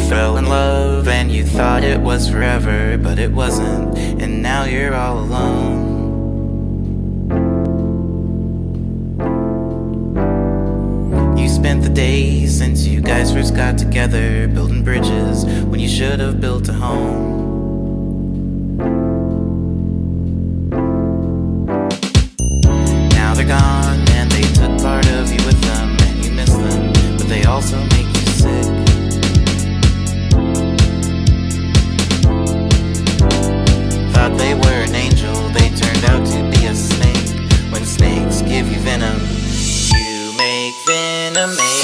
fell in love and you thought it was forever, but it wasn't, and now you're all alone. You spent the days since you guys first got together building bridges when you should have built a home. Now they're gone and they took part of you with them, and you miss them, but they also make you sick. Thought they were an angel, they turned out to be a snake. When snakes give you venom, you make venomate.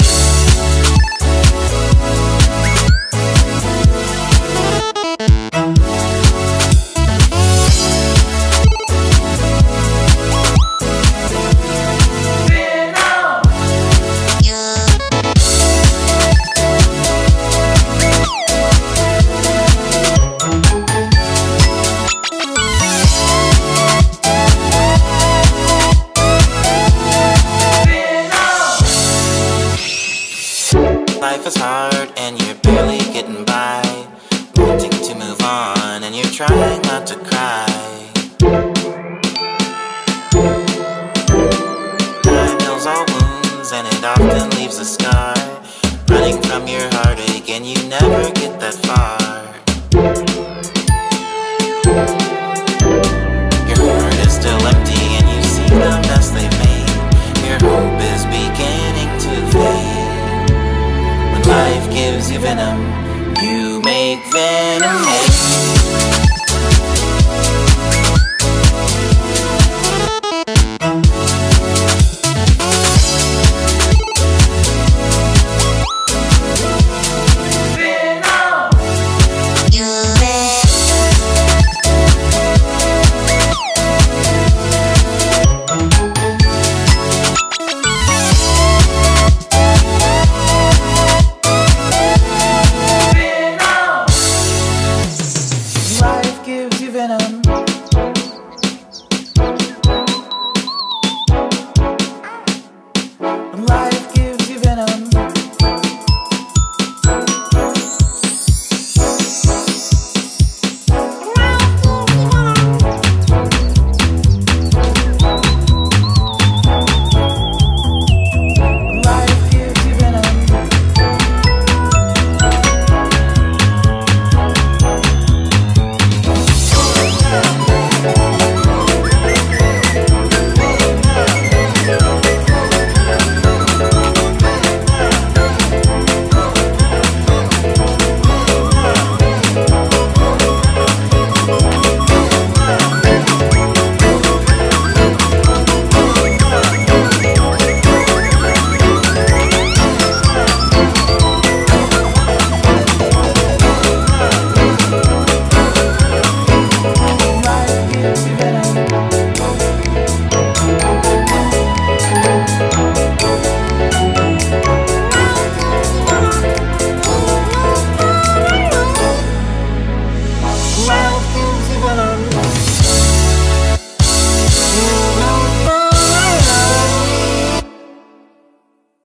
Life is hard and you're barely getting by, wanting to move on and you're trying not to cry. Time heals all wounds and it often leaves a scar, running from your heartache and you never get that far. Your heart is still empty and you see the mess they've made. Your hope is beginning to fade. Life gives you venom, you make venomate.